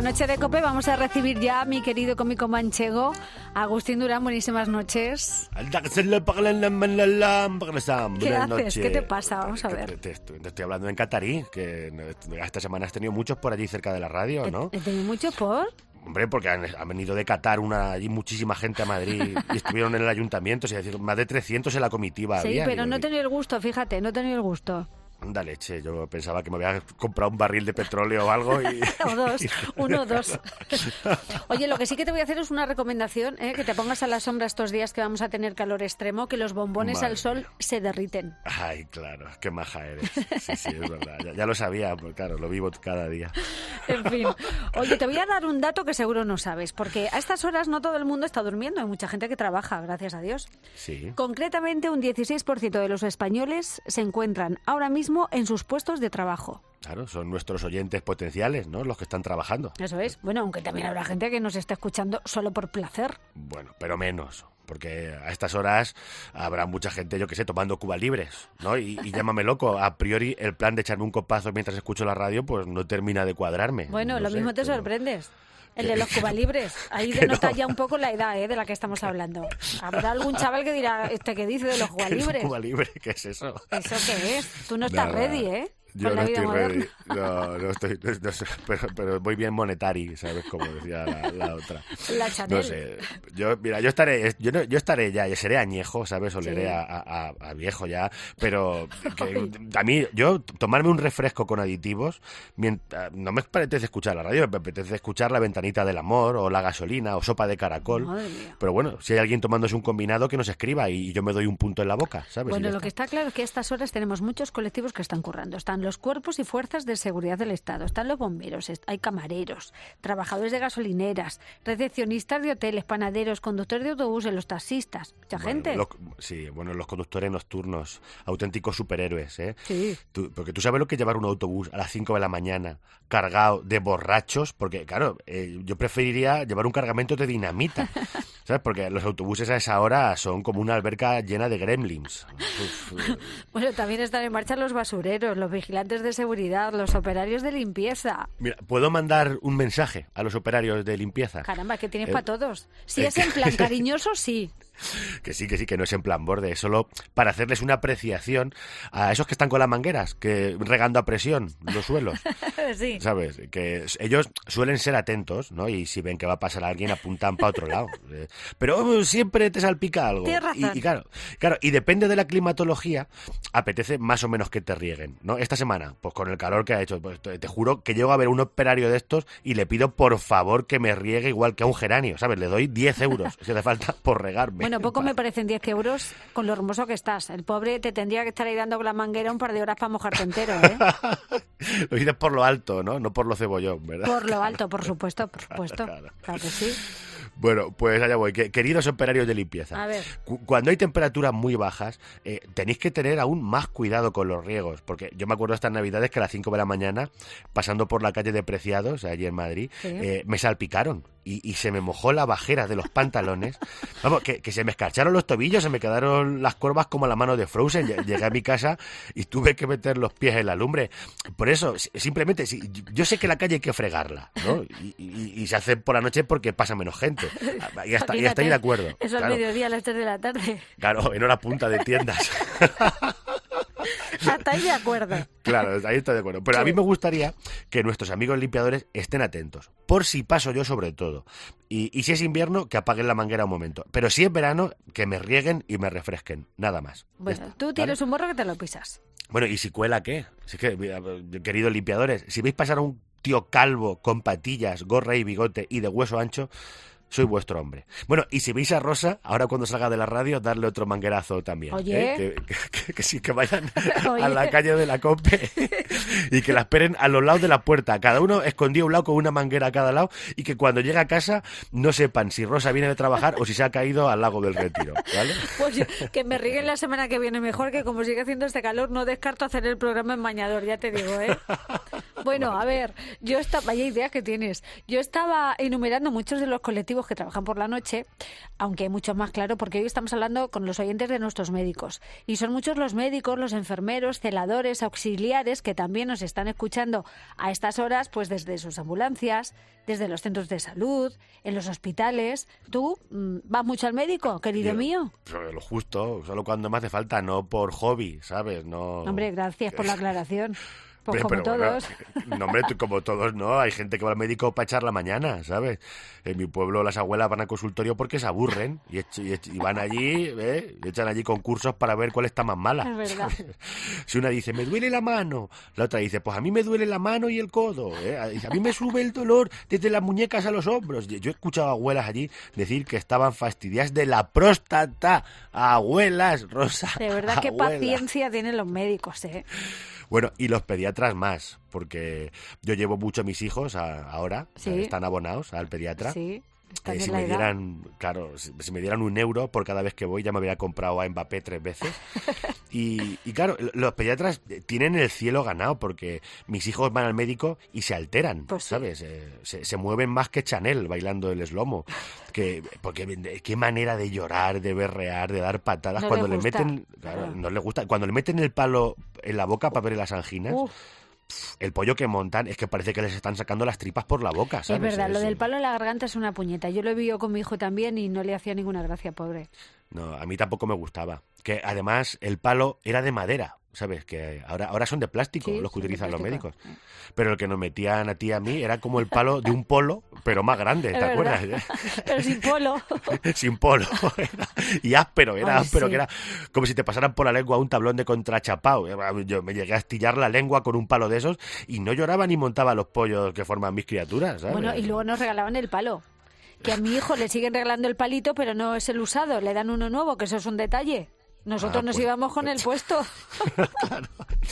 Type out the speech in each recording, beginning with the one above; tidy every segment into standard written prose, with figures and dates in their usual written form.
noche de COPE vamos a recibir ya a mi querido cómico manchego, Agustín Durán. Buenísimas noches. ¿Qué haces? ¿Qué te pasa? Vamos a ver. Te estoy hablando en catarí, que esta semana has tenido muchos por allí cerca de la radio, ¿no? ¿He tenido muchos por...? Hombre, porque han venido de Qatar allí muchísima gente a Madrid y estuvieron en el ayuntamiento, es decir, más de 300 en la comitiva. Sí, había, pero no he tenido el gusto, fíjate, no he tenido el gusto. Anda leche, yo pensaba que me había comprado un barril de petróleo o algo y... o dos, uno o dos. Oye, lo que sí que te voy a hacer es una recomendación, que te pongas a la sombra estos días que vamos a tener calor extremo, que los bombones al sol se derriten. Ay, claro, qué maja eres. Sí, es verdad, ya lo sabía, pues claro, lo vivo cada día. En fin, oye, te voy a dar un dato que seguro no sabes, porque a estas horas no todo el mundo está durmiendo, hay mucha gente que trabaja, gracias a Dios. Sí. Concretamente, un 16% de los españoles se encuentran ahora mismo en sus puestos de trabajo. Claro, son nuestros oyentes potenciales, ¿no? Los que están trabajando. Eso es. Bueno, aunque también habrá gente que nos esté escuchando solo por placer. Bueno, pero menos, porque a estas horas habrá mucha gente, yo qué sé, tomando Cuba Libres, ¿no? Y llámame loco, a priori el plan de echarme un copazo mientras escucho la radio, pues no termina de cuadrarme. Bueno, no lo sé, mismo te sorprendes. El de los Cuba Libres. Ahí denota ya un poco la edad de la que estamos hablando. Habrá algún chaval que dirá, ¿qué dice de los Cuba Libres? ¿Cuba Libre? ¿Qué es eso? ¿Eso qué es? Tú no estás ready, ¿eh? Yo con la no vida estoy moderna. ready. No estoy, no sé, pero voy bien monetari, ¿sabes? Como decía la otra. La Chanel. No sé. Yo estaré ya, seré añejo, ¿sabes? Oleré Sí. a viejo ya, pero a mí, tomarme un refresco con aditivos, no me apetece escuchar la radio, me apetece escuchar La Ventanita del Amor, o La Gasolina, o Sopa de Caracol. Madre mía. Pero bueno, si hay alguien tomándose un combinado, que nos escriba y yo me doy un punto en la boca, ¿sabes? Bueno, lo que está claro es que a estas horas tenemos muchos colectivos que están currando. Están los cuerpos y fuerzas de seguridad del Estado, están los bomberos, hay camareros, trabajadores de gasolineras, recepcionistas de hoteles, panaderos, conductores de autobuses, los taxistas, mucha gente. Los conductores nocturnos, auténticos superhéroes, ¿eh? Sí. Porque tú sabes lo que es llevar un autobús a las 5 de la mañana cargado de borrachos, porque claro, yo preferiría llevar un cargamento de dinamita, ¿sabes? Porque los autobuses a esa hora son como una alberca llena de gremlins. Bueno, también están en marcha los basureros, los vigilantes de seguridad, los operarios de limpieza. Mira, ¿puedo mandar un mensaje a los operarios de limpieza? Caramba, que tienes para todos. Si es en plan cariñoso, sí. Que sí, que no es en plan borde, es solo para hacerles una apreciación a esos que están con las mangueras, que regando a presión los suelos. Sí. ¿Sabes? Que ellos suelen ser atentos, ¿no? Y si ven que va a pasar alguien, apuntan para otro lado. Pero siempre te salpica algo. Tienes razón. Y claro, y depende de la climatología, apetece más o menos que te rieguen, ¿no? Esta semana, pues con el calor que ha hecho, pues te juro que llego a ver un operario de estos y le pido por favor que me riegue igual que a un geranio, ¿sabes? Le doy 10 euros si hace falta por regarme. Bueno, poco me parecen 10 euros con lo hermoso que estás. El pobre te tendría que estar ahí dando con la manguera un par de horas para mojarte entero, ¿eh? Lo dices por lo alto, ¿no? No por lo cebollón, ¿verdad? Por lo alto, por supuesto. Claro que sí. Bueno, pues allá voy. Queridos operarios de limpieza, A ver. Cuando hay temperaturas muy bajas, tenéis que tener aún más cuidado con los riegos, porque yo me acuerdo estas navidades que a las 5 de la mañana, pasando por la calle de Preciados, allí en Madrid, Sí. me salpicaron y se me mojó la bajera de los pantalones. Vamos, que se me escarcharon los tobillos, se me quedaron las corvas como la mano de Frozen. Llegué a mi casa y tuve que meter los pies en la lumbre. Por eso, simplemente, yo sé que la calle hay que fregarla, ¿no? Y se hace por la noche porque pasa menos gente. Y hasta ahí de acuerdo. Eso claro. al mediodía, a las 3 de la tarde. Claro, en hora punta de tiendas. Hasta ahí de acuerdo. Claro, ahí estoy de acuerdo. Pero a mí me gustaría que nuestros amigos limpiadores estén atentos. Por si paso yo, sobre todo. Y si es invierno, que apaguen la manguera un momento. Pero si es verano, que me rieguen y me refresquen. Nada más. Bueno, Ya está, tú tienes ¿vale? un morro que te lo pisas. Bueno, ¿y si cuela qué? Si es que, mira, queridos limpiadores, si veis pasar a un tío calvo con patillas, gorra y bigote y de hueso ancho, soy vuestro hombre. Bueno, y si veis a Rosa, ahora cuando salga de la radio, darle otro manguerazo también. Oye. Que sí, que vayan Oye. a la calle de la COPE y que la esperen a los lados de la puerta. Cada uno escondido a un lado con una manguera a cada lado y que cuando llegue a casa no sepan si Rosa viene de trabajar o si se ha caído al lago del Retiro, ¿vale? Pues que me rieguen la semana que viene mejor, que como sigue haciendo este calor, no descarto hacer el programa en bañador, ya te digo, ¿eh? Bueno, a ver, vaya idea que tienes. Yo estaba enumerando muchos de los colectivos que trabajan por la noche, aunque hay muchos más, claro, porque hoy estamos hablando con los oyentes de nuestros médicos. Y son muchos los médicos, los enfermeros, celadores, auxiliares que también nos están escuchando a estas horas, pues desde sus ambulancias, desde los centros de salud, en los hospitales. ¿Tú vas mucho al médico, querido mío? Lo justo, solo cuando me hace falta, no por hobby, ¿sabes? No. Hombre, gracias por la aclaración. Pues como todos. Bueno, no, hombre, como todos no. Hay gente que va al médico para echar la mañana, ¿sabes? En mi pueblo las abuelas van al consultorio porque se aburren y van allí, y echan allí concursos para ver cuál está más mala. Es verdad. ¿Sabes? Si una dice, me duele la mano, la otra dice, pues a mí me duele la mano y el codo. A mí me sube el dolor desde las muñecas a los hombros. Yo he escuchado a abuelas allí decir que estaban fastidiadas de la próstata. Abuelas, Rosa. De verdad, qué paciencia tienen los médicos, ¿eh? Bueno, y los pediatras más, porque yo llevo mucho a mis hijos ahora, ¿Sí? Están abonados al pediatra. Sí. Si me dieran, claro, si me dieran €1 por cada vez que voy, ya me habría comprado a Mbappé 3 veces. Y claro, los pediatras tienen el cielo ganado, porque mis hijos van al médico y se alteran, pues ¿sabes? Sí. Se mueven más que Chanel bailando el eslomo. Porque qué manera de llorar, de berrear, de dar patadas no cuando le meten... Claro, no les gusta. Cuando le meten el palo en la boca para ver las anginas... El pollo que montan es que parece que les están sacando las tripas por la boca, ¿sabes? Es verdad, lo del palo en la garganta es una puñeta. Yo lo he vivido con mi hijo también y no le hacía ninguna gracia, pobre. No, a mí tampoco me gustaba. Que además el palo era de madera, ¿sabes? Que ahora son de plástico, sí, los que utilizan los médicos. Sí. Pero el que nos metían a ti y a mí era como el palo de un polo, pero más grande, ¿te acuerdas? Pero sin polo. Sin polo. Y áspero, Ay, áspero, sí. que era como si te pasaran por la lengua un tablón de contrachapao. Yo me llegué a astillar la lengua con un palo de esos y no lloraba ni montaba los pollos que forman mis criaturas, ¿sabes? Bueno, y luego nos regalaban el palo. Que a mi hijo le siguen regalando el palito, pero no es el usado, le dan uno nuevo, que eso es un detalle. Nosotros nos íbamos con el puesto. Claro.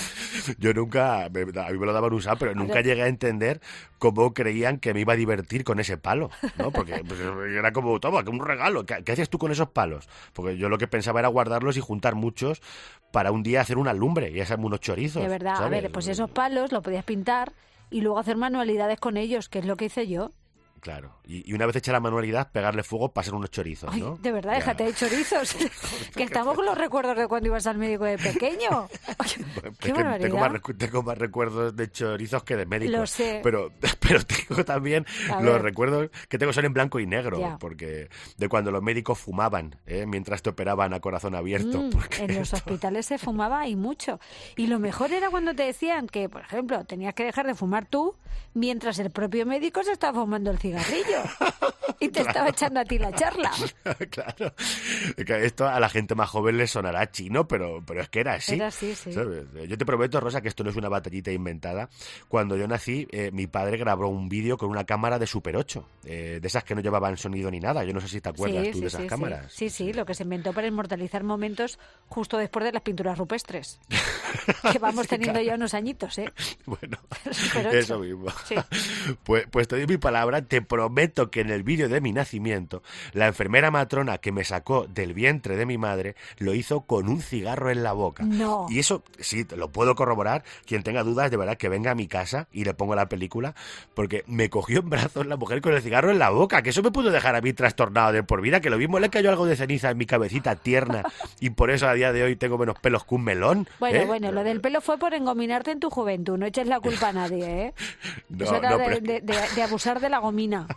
Yo nunca, a mí me lo daban usado, pero nunca llegué a entender cómo creían que me iba a divertir con ese palo, ¿no? Porque pues, era como, toma, que un regalo. ¿Qué hacías tú con esos palos? Porque yo lo que pensaba era guardarlos y juntar muchos para un día hacer una lumbre y hacerme unos chorizos. De verdad, ¿sabes? a ver, pues esos palos los podías pintar y luego hacer manualidades con ellos, que es lo que hice yo. Claro, y una vez hecha la manualidad, pegarle fuego para hacer unos chorizos, Ay, ¿no? de verdad, Ya. déjate de chorizos. Que estamos con los recuerdos de cuando ibas al médico de pequeño. Qué barbaridad. Tengo más recuerdos de chorizos que de médicos. Lo sé. Pero tengo también los recuerdos que tengo son en blanco y negro, Ya. porque de cuando los médicos fumaban, mientras te operaban a corazón abierto. En los hospitales se fumaba y mucho. Y lo mejor era cuando te decían que, por ejemplo, tenías que dejar de fumar tú mientras el propio médico se estaba fumando el cigarrillo. Y te estaba echando a ti la charla. Claro. Que esto a la gente más joven le sonará chino, pero es que era así. Era así, sí. ¿Sabes? Yo te prometo, Rosa, que esto no es una batallita inventada. Cuando yo nací, mi padre grabó un vídeo con una cámara de Super 8, de esas que no llevaban sonido ni nada. Yo no sé si te acuerdas tú de esas cámaras. Sí, lo que se inventó para inmortalizar momentos justo después de las pinturas rupestres. Que vamos teniendo ya unos añitos, ¿eh? Bueno, Super 8. eso mismo. Sí. Pues te doy mi palabra, te prometo que en el vídeo de mi nacimiento, la enfermera matrona que me sacó del vientre de mi madre lo hizo con un cigarro en la boca. No. Y eso, sí, te lo puedo corroborar. Quien tenga dudas, de verdad, que venga a mi casa y le pongo la película, porque me cogió en brazos la mujer con el cigarro en la boca, que eso me pudo dejar a mí trastornado de por vida, que lo mismo le cayó algo de ceniza en mi cabecita tierna y por eso a día de hoy tengo menos pelos que un melón. Bueno, lo del pelo fue por engominarte en tu juventud, no eches la culpa a nadie, ¿eh? Eso era de abusar de la gomina.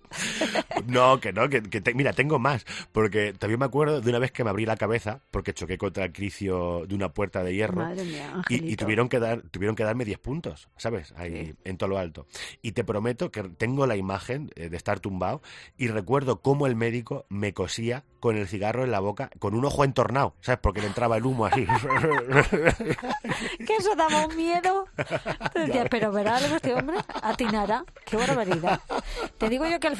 No, mira, tengo más, porque también me acuerdo de una vez que me abrí la cabeza porque choqué contra el quicio de una puerta de hierro. Madre mía, y tuvieron que darme 10 puntos, ¿sabes? Ahí, sí. En todo lo alto. Y te prometo que tengo la imagen de estar tumbado y recuerdo cómo el médico me cosía con el cigarro en la boca, con un ojo entornado, ¿sabes? Porque le entraba el humo así. Que eso daba un miedo. Pero verá algo este hombre, atinará. Qué barbaridad. Te digo yo que al final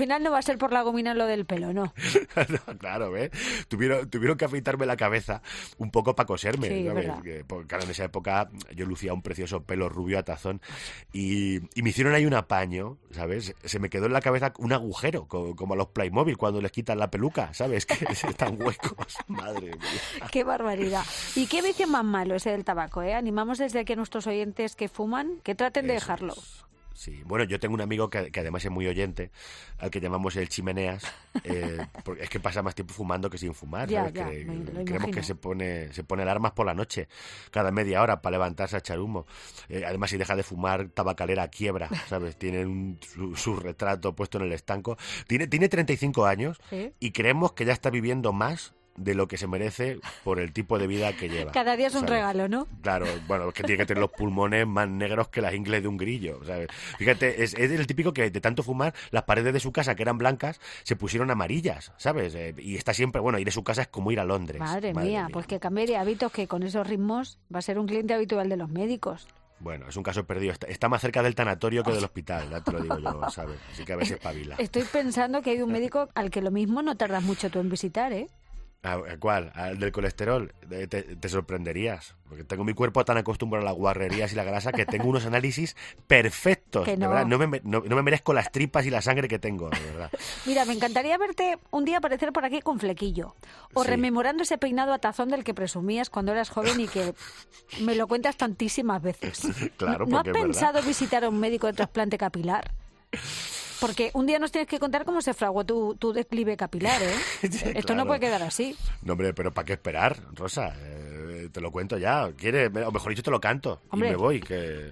final no va a ser por la gomina lo del pelo, ¿no? No, claro, ¿ves? Tuvieron que afeitarme la cabeza un poco para coserme, Sí, ¿sabes? verdad. Porque, claro, en esa época yo lucía un precioso pelo rubio a tazón y me hicieron ahí un apaño, ¿sabes? Se me quedó en la cabeza un agujero, como a los Playmobil cuando les quitan la peluca, ¿sabes? Que están huecos, madre mía. Qué barbaridad. ¿Y qué vicio más malo ese del tabaco, eh? Animamos desde aquí a nuestros oyentes que fuman que traten de Eso dejarlo. es. Sí, bueno, yo tengo un amigo que además es muy oyente, al que llamamos el Chimeneas, porque es que pasa más tiempo fumando que sin fumar, Ya, ¿sabes? ya, Que me lo creemos imagino. que se pone alarmas por la noche, cada media hora para levantarse a echar humo. Además, si deja de fumar, tabacalera quiebra, ¿sabes? Tiene su retrato puesto en el estanco. Tiene 35 años ¿Sí? y creemos que ya está viviendo más de lo que se merece por el tipo de vida que lleva. Cada día es un ¿sabes? regalo, ¿no? Claro, bueno, es que tiene que tener los pulmones más negros que las ingles de un grillo, ¿sabes? Fíjate, es el típico que de tanto fumar, las paredes de su casa, que eran blancas, se pusieron amarillas, ¿sabes? Y está siempre, bueno, ir a su casa es como ir a Londres. Madre mía, pues que cambie de hábitos, que con esos ritmos va a ser un cliente habitual de los médicos. Bueno, es un caso perdido. Está más cerca del tanatorio que del hospital, ya te lo digo yo, ¿sabes? Así que a ver si espabila. Estoy pensando que hay un médico al que lo mismo no tardas mucho tú en visitar, ¿eh? ¿Cuál? ¿Al del colesterol? Te sorprenderías. Porque tengo mi cuerpo tan acostumbrado a las guarrerías y la grasa que tengo unos análisis perfectos. Que De no. verdad, no me merezco las tripas y la sangre que tengo, de verdad. Mira, me encantaría verte un día aparecer por aquí con flequillo. O Sí. rememorando ese peinado a tazón del que presumías cuando eras joven y que me lo cuentas tantísimas veces. Claro, ¿No has porque es verdad. pensado visitar a un médico de trasplante capilar? Porque un día nos tienes que contar cómo se fraguó tu declive capilar, ¿eh? Esto Claro. no puede quedar así. No, hombre, pero ¿para qué esperar, Rosa? Te lo cuento ya. ¿Quieres? O mejor dicho, te lo canto. Hombre. Y me voy.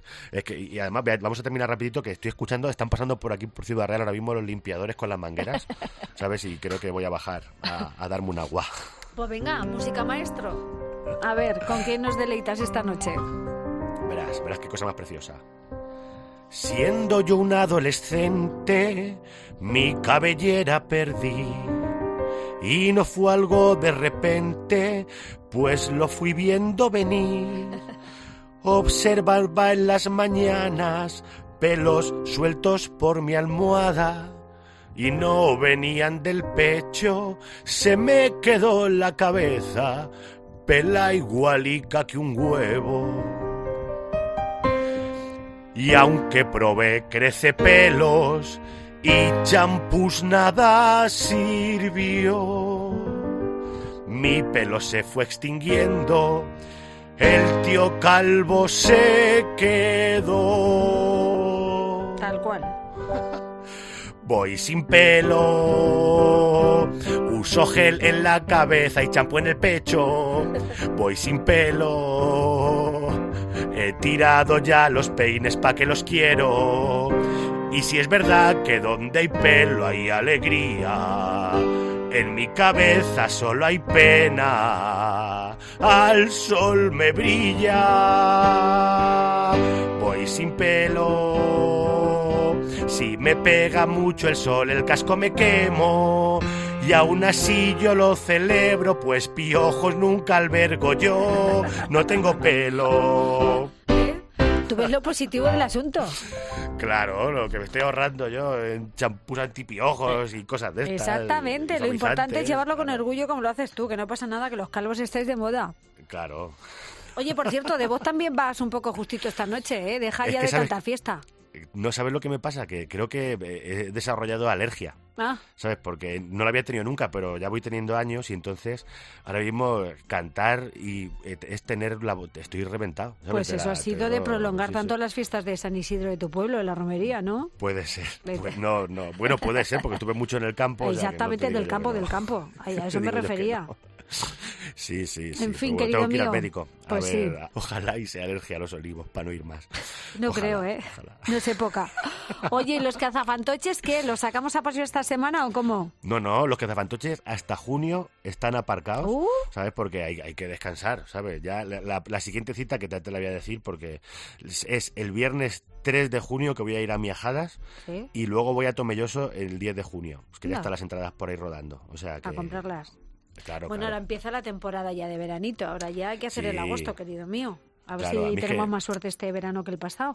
Y además, vamos a terminar rapidito, que estoy escuchando, están pasando por aquí, por Ciudad Real, ahora mismo los limpiadores con las mangueras, ¿sabes? Y creo que voy a bajar a darme un agua. Pues venga, música maestro. A ver, ¿con quién nos deleitas esta noche? Verás qué cosa más preciosa. Siendo yo un adolescente, mi cabellera perdí. Y no fue algo de repente, pues lo fui viendo venir. Observaba en las mañanas pelos sueltos por mi almohada. Y no venían del pecho, se me quedó en la cabeza, pela igualica que un huevo. Y aunque probé crece pelos y champús nada sirvió, mi pelo se fue extinguiendo, el tío calvo se quedó. Tal cual. Voy sin pelo, uso gel en la cabeza y champú en el pecho. Voy sin pelo, he tirado ya los peines pa' que los quiero. Y si es verdad que donde hay pelo hay alegría, en mi cabeza solo hay pena, al sol me brilla. Voy sin pelo, si me pega mucho el sol el casco me quemo. Y aún así yo lo celebro, pues piojos nunca albergo yo, no tengo pelo. Tú ves lo positivo del asunto. Claro, lo que me estoy ahorrando yo en champús antipiojos y cosas de estas. Exactamente, lo importante es suavizantes, llevarlo con claro. orgullo como lo haces tú, que no pasa nada, que los calvos estáis de moda. Claro. Oye, por cierto, de vos también vas un poco justito esta noche, ¿eh? Deja Es ya que de sabes- tanta fiesta. No sabes lo que me pasa, que creo que he desarrollado alergia, Ah, ¿sabes? Porque no la había tenido nunca, pero ya voy teniendo años y entonces ahora mismo cantar y es tener la voz. Estoy reventado, ¿sabes? pues eso ha sido de prolongar sí, tanto sí. las fiestas de San Isidro de tu pueblo, de la romería, ¿no? Puede ser. Vete. Pues no. Bueno, puede ser, porque estuve mucho en el campo. o sea que no te Exactamente, digo del yo campo, que no. del campo. Ay, a Te eso me digo yo que refería. no. Sí. En fin, pero querido tengo que ir al mío, médico. pues a ver, sí. Ojalá y sea alergia a los olivos para no ir más. No Ojalá, creo, ¿eh? ojalá. No es época. Oye, ¿y los cazafantoches qué? ¿Los sacamos a paseo esta semana o cómo? No, los cazafantoches hasta junio están aparcados, Uh. ¿sabes? Porque hay que descansar, ¿sabes? Ya la siguiente cita que te la voy a decir porque es el viernes 3 de junio que voy a ir a Miajadas ¿Sí? y luego voy a Tomelloso el 10 de junio. Es que ya No. están las entradas por ahí rodando, o sea que... A comprarlas. Claro, Bueno, claro. ahora empieza la temporada ya de veranito. Ahora ya hay que hacer el Sí. agosto, querido mío. A ver Claro, a si mí tenemos que- más suerte este verano que el pasado.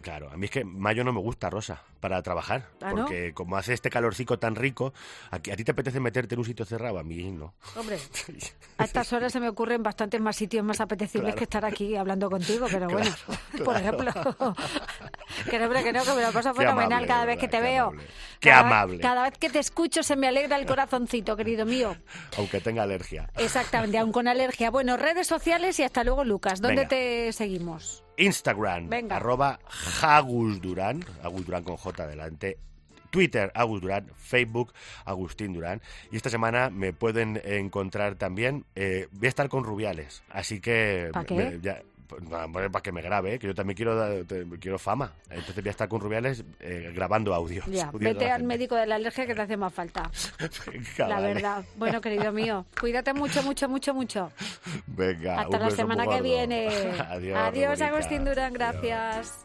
Claro, a mí es que mayo no me gusta, Rosa, para trabajar. ¿Ah, no? Porque como hace este calorcico tan rico, ¿a ti te apetece meterte en un sitio cerrado? A mí no. Hombre, a estas horas se me ocurren bastantes más sitios más apetecibles que estar aquí hablando contigo, pero bueno, por ejemplo, que no, que me lo paso fenomenal amable, cada vez ¿verdad? que te Qué veo. amable. Qué amable. Cada vez que te escucho se me alegra el corazoncito, querido mío. Aunque tenga alergia. Exactamente, aún con alergia. Bueno, redes sociales y hasta luego, Lucas. ¿Dónde Venga. te seguimos? Instagram, Venga. @AgusDurán, Agus Durán con J delante. Twitter, Agus Durán. Facebook, Agustín Durán. Y esta semana me pueden encontrar también. Voy a estar con Rubiales, así que... ¿Para qué? Para que me grabe, que yo también quiero fama. Entonces voy a estar con Rubiales grabando audios. Ya, Audios de vete la al gente. médico de la alergia que te hace más falta. Venga, La vale. verdad. Bueno, querido mío, cuídate mucho, mucho, mucho, mucho. Venga, Hasta un la beso semana muy que gordo. viene. Adiós, Adiós, Rebeca. Agustín Durán, Adiós. gracias.